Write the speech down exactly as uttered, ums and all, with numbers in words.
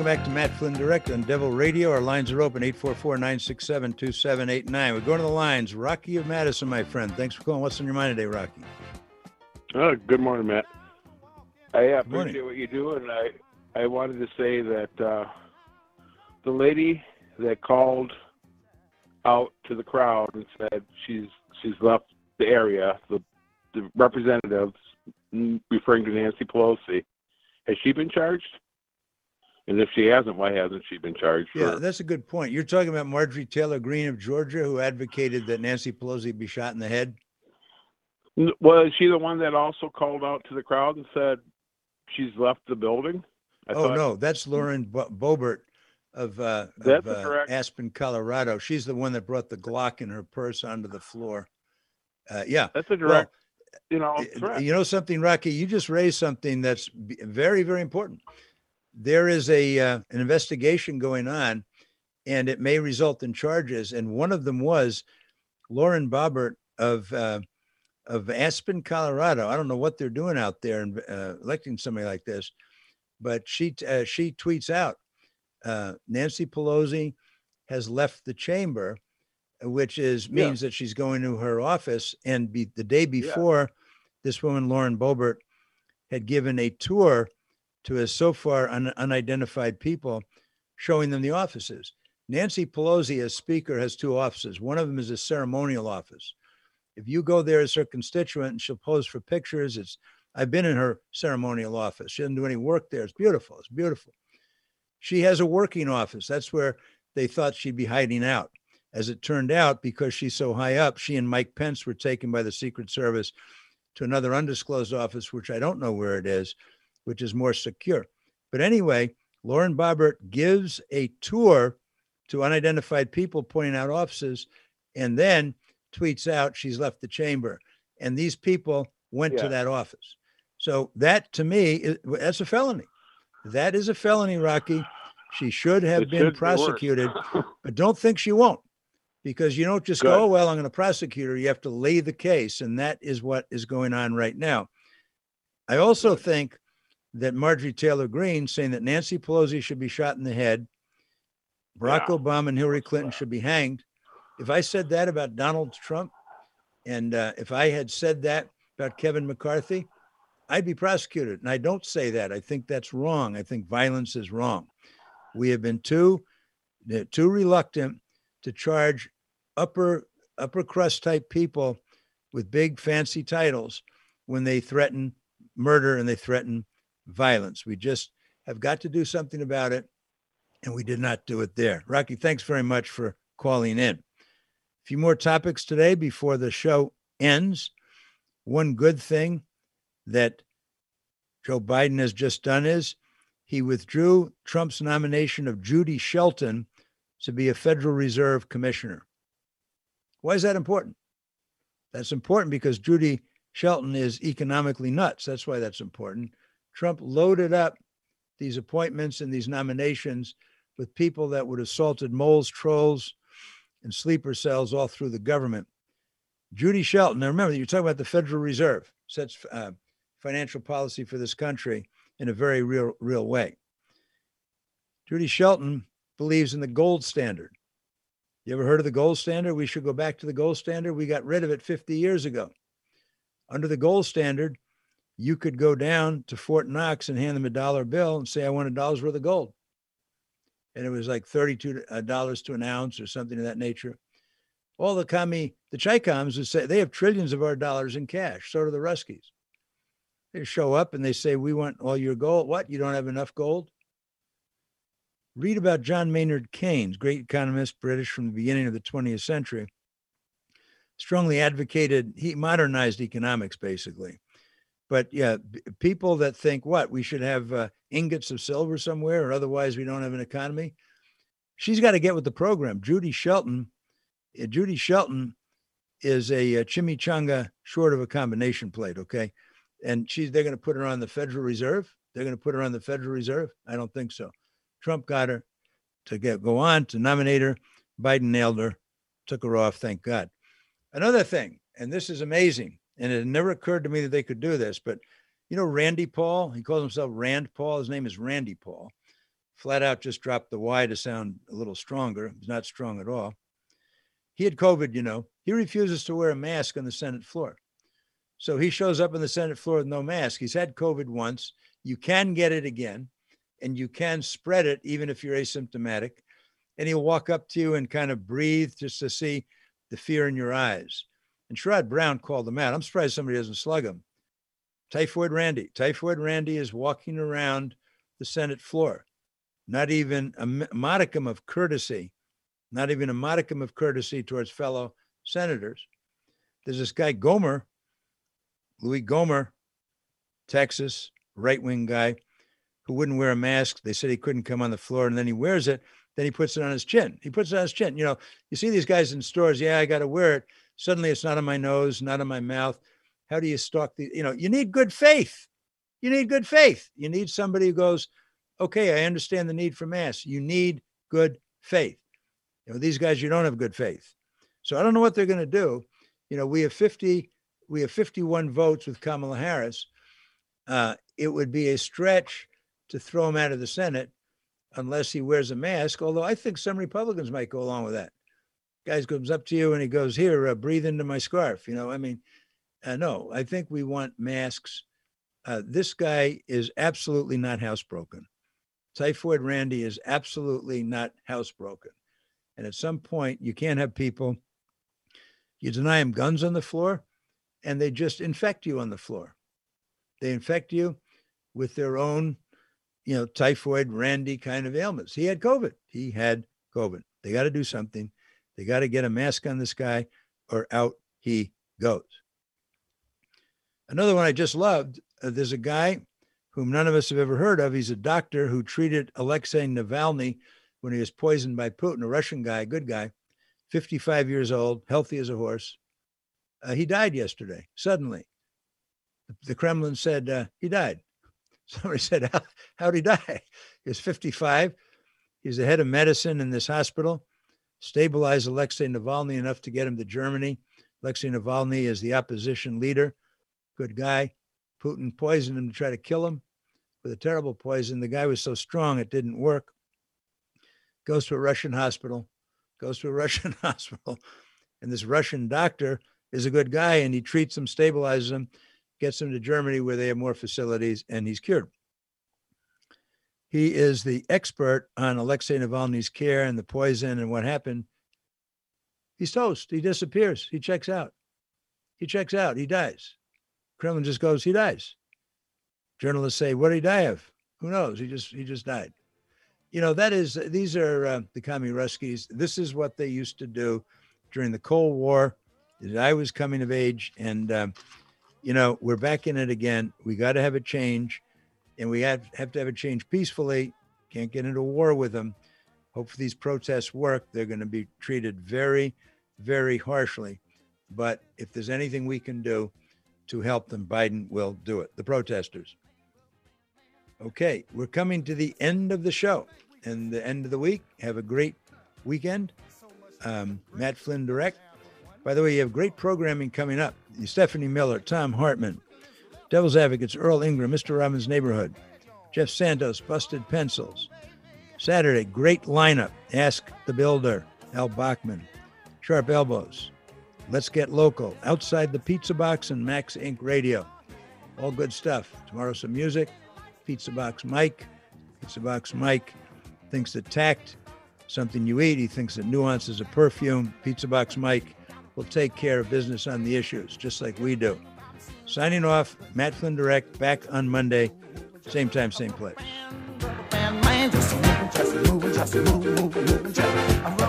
Welcome back to Matt Flynn Direct on Devil Radio. Our lines are open, eight four four, nine six seven, two seven eight nine. We're going to the lines. Rocky of Madison, my friend. Thanks for calling. What's on your mind today, Rocky? Oh, good morning, Matt. I uh, Good morning. appreciate what you do, and I, I wanted to say that uh, the lady that called out to the crowd and said she's she's left the area, the, the representative, referring to Nancy Pelosi, has she been charged? And if she hasn't, why hasn't she been charged? Yeah, for... that's a good point. You're talking about Marjorie Taylor Greene of Georgia, who advocated that Nancy Pelosi be shot in the head? Well, is she the one that also called out to the crowd and said she's left the building? I oh, thought... no, that's Lauren Bo- Boebert of, uh, that's of uh, Aspen, Colorado. She's the one that brought the Glock in her purse onto the floor. Uh, yeah. That's a direct, well, you know, threat. You know something, Rocky? You just raised something that's very, very important. There is a uh, an investigation going on, and it may result in charges. And one of them was Lauren Boebert of uh, of Aspen, Colorado. I don't know what they're doing out there and uh, electing somebody like this, but she uh, she tweets out, uh, Nancy Pelosi has left the chamber, which is means yeah. that she's going to her office. And be, the day before, yeah. this woman Lauren Boebert had given a tour to as so far un- unidentified people, showing them the offices. Nancy Pelosi, as Speaker, has two offices. One of them is a ceremonial office. If you go there as her constituent and she'll pose for pictures, it's, I've been in her ceremonial office. She doesn't do any work there. It's beautiful. It's beautiful. She has a working office. That's where they thought she'd be hiding out. As it turned out, because she's so high up, she and Mike Pence were taken by the Secret Service to another undisclosed office, which I don't know where it is, which is more secure. But anyway, Lauren Boebert gives a tour to unidentified people, pointing out offices, and then tweets out she's left the chamber. And these people went yeah. to that office. So that, to me, is, that's a felony. That is a felony, Rocky. She should have it been should prosecuted, be but don't think she won't, because you don't just Good. go, oh, well, I'm going to prosecute her. You have to lay the case, and that is what is going on right now. I also Good. think that Marjorie Taylor Greene saying that Nancy Pelosi should be shot in the head, Barack yeah. Obama and Hillary Clinton should be hanged. If I said that about Donald Trump, and uh, if I had said that about Kevin McCarthy, I'd be prosecuted. And I don't say that. I think that's wrong. I think violence is wrong. We have been too, too reluctant to charge upper, upper crust type people with big fancy titles when they threaten murder and they threaten violence. We just have got to do something about it, and we did not do it there. Rocky, thanks very much for calling in. A few more topics today before the show ends. One good thing that Joe Biden has just done is he withdrew Trump's nomination of Judy Shelton to be a Federal Reserve commissioner. Why is that important? That's important because Judy Shelton is economically nuts. That's why that's important. Trump loaded up these appointments and these nominations with people that would have assaulted moles, trolls, and sleeper cells all through the government. Judy Shelton, now remember, you're talking about the Federal Reserve, sets uh, financial policy for this country in a very real, real way. Judy Shelton believes in the gold standard. You ever heard of the gold standard? We should go back to the gold standard. We got rid of it fifty years ago. Under the gold standard, you could go down to Fort Knox and hand them a dollar bill and say, I want a dollar's worth of gold. And it was like thirty-two dollars to an ounce or something of that nature. All the commie, the Chi-Coms would say, they have trillions of our dollars in cash. So do the Ruskies. They show up and they say, we want all your gold. What? You don't have enough gold? Read about John Maynard Keynes, great economist, British from the beginning of the twentieth century. Strongly advocated, he modernized economics, basically. But yeah, people that think, what, we should have uh, ingots of silver somewhere, or otherwise we don't have an economy. She's got to get with the program. Judy Shelton, uh, Judy Shelton is a, a chimichanga short of a combination plate, okay? And she's, they're going to put her on the Federal Reserve. They're going to put her on the Federal Reserve. I don't think so. Trump got her to get, go on to nominate her. Biden nailed her, took her off, thank God. Another thing, and this is amazing, and it never occurred to me that they could do this, but you know Randy Paul? He calls himself Rand Paul. His name is Randy Paul. flat out just dropped the Y to sound a little stronger. He's not strong at all. He had COVID, you know. He refuses to wear a mask on the Senate floor. So he shows up on the Senate floor with no mask. He's had COVID once. You can get it again, and you can spread it even if you're asymptomatic. And he'll walk up to you and kind of breathe just to see the fear in your eyes. And Sherrod Brown called him out. I'm surprised somebody doesn't slug him. Typhoid Randy. Typhoid Randy is walking around the Senate floor. Not even a modicum of courtesy, not even a modicum of courtesy towards fellow senators. There's this guy, Gomer, Louis Gomer, Texas, right-wing guy, who wouldn't wear a mask. They said he couldn't come on the floor, and then he wears it. Then he puts it on his chin. He puts it on his chin. You know, you see these guys in stores. Yeah, I got to wear it. Suddenly it's not on my nose, not on my mouth. How do you stalk the, you know, you need good faith. You need good faith. You need somebody who goes, okay, I understand the need for masks. You need good faith. You know, these guys, you don't have good faith. So I don't know what they're going to do. You know, we have fifty, we have fifty-one votes with Kamala Harris. Uh, it would be a stretch to throw him out of the Senate unless he wears a mask, although I think some Republicans might go along with that. Guy comes up to you and he goes, here, uh, breathe into my scarf. You know, I mean, uh, no, I think we want masks. Uh, this guy is absolutely not housebroken. Typhoid Randy is absolutely not housebroken. And at some point, you can't have people, you deny them guns on the floor, and they just infect you on the floor. They infect you with their own, you know, Typhoid Randy kind of ailments. He had COVID. He had COVID. They got to do something. They got to get a mask on this guy or out he goes. Another one I just loved, uh, there's a guy whom none of us have ever heard of. He's a doctor who treated Alexei Navalny when he was poisoned by Putin, a Russian guy, a good guy, fifty-five years old, healthy as a horse. Uh, he died yesterday, suddenly. The Kremlin said uh, he died. Somebody said, How, how'd he die? He was fifty-five. He's the head of medicine in this hospital, stabilized Alexei Navalny enough to get him to Germany. Alexei Navalny is the opposition leader, good guy. Putin poisoned him to try to kill him with a terrible poison. The guy was so strong, it didn't work. Goes to a Russian hospital, goes to a Russian hospital. And this Russian doctor is a good guy, and he treats him, stabilizes him, gets him to Germany where they have more facilities, and he's cured. He is the expert on Alexei Navalny's care and the poison and what happened. He's toast. He disappears. He checks out. He checks out. He dies. Kremlin just goes, he dies. Journalists say, what did he die of? Who knows? He just he just died. You know, that is, these are uh, the Komie-Ruskies. This is what they used to do during the Cold War. I was coming of age, and, um, you know, we're back in it again. We got to have a change, and we have, have to have a change peacefully. Can't get into war with them. Hopefully these protests work. They're going to be treated very, very harshly. But if there's anything we can do to help them, Biden will do it. The protesters. Okay, we're coming to the end of the show and the end of the week. Have a great weekend. Um, Matt Flynn Direct. By the way, you have great programming coming up. Stephanie Miller, Tom Hartman, Devil's Advocates, Earl Ingram, Mister Robbins' Neighborhood, Jeff Santos, Busted Pencils. Saturday, great lineup. Ask the Builder, Al Bachman, Sharp Elbows, Let's Get Local, Outside the Pizza Box, and Max Incorporated. Radio. All good stuff. Tomorrow, some music. Pizza Box Mike. Pizza Box Mike thinks that tact, something you eat. He thinks that nuance is a perfume. Pizza Box Mike will take care of business on the issues, just like we do. Signing off, Matt Flynn Direct, back on Monday, same time, same place.